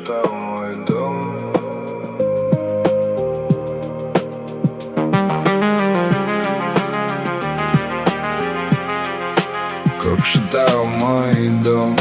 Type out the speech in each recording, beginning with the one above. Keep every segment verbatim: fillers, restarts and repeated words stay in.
Кокшетау мой дом. Кокшетау мой дом.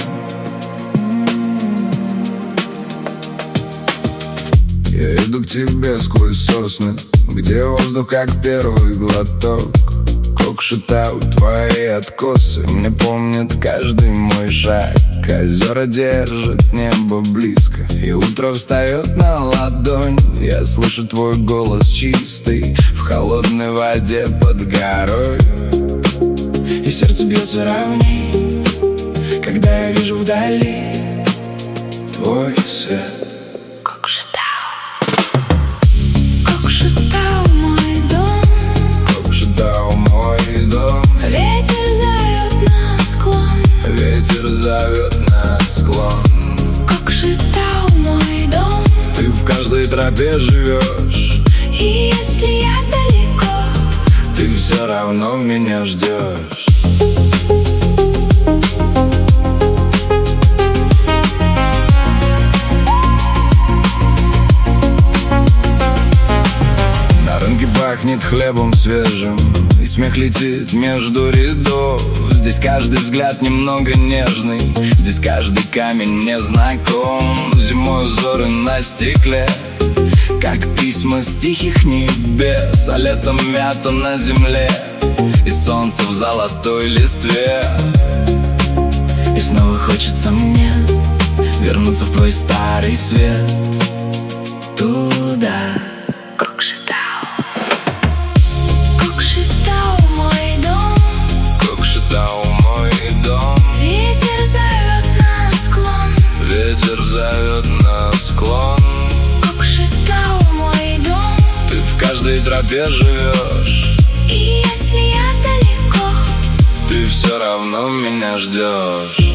Я иду к тебе сквозь сосны, где воздух как первый глоток. Кокшетау, твои откосы мне помнят каждый мой шаг. Озера держат небо близко, и утро встает на ладонь. Я слышу твой голос чистый в холодной воде под горой. И сердце бьется ровней, когда я вижу вдали твой свет. Ветер зовет на склон. Кокшетау мой дом. Ты в каждой тропе живешь, и если я далеко, ты все равно меня ждешь. На рынке пахнет хлебом свежим, и смех летит между рядов. Здесь каждый взгляд немного нежный, здесь каждый камень мне знаком. Зимой узоры на стекле, как письма с тихих небес, а летом мята на земле и солнце в золотой листве. И снова хочется мне вернуться в твой старый свет, туда. Ветер зовет на склон. Кокшетау мой дом. Ты в каждой тропе живешь, и если я далеко, ты все равно меня ждешь.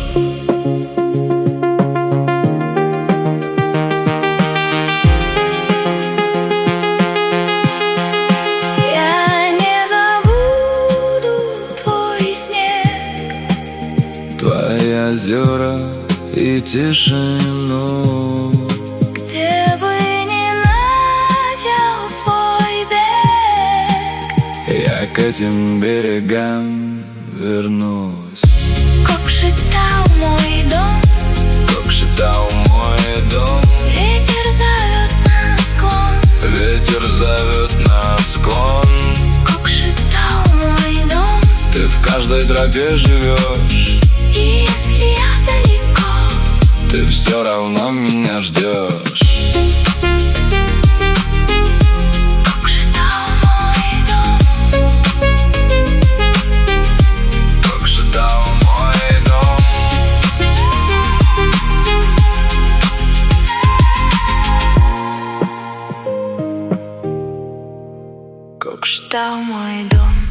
Я не забуду твой снег, твои озера и тишину. где бы ни начал свой бег, я к этим берегам вернусь. Кокшетау мой дом. Кокшетау мой дом. Ветер зовет на склон. Ветер зовет на склон. Кокшетау мой дом. Ты в каждой тропе живешь, и если я далеко, ты все равно меня ждешь. Кокшетау мой дом. Кокшетау мой дом. Кокшетау мой дом.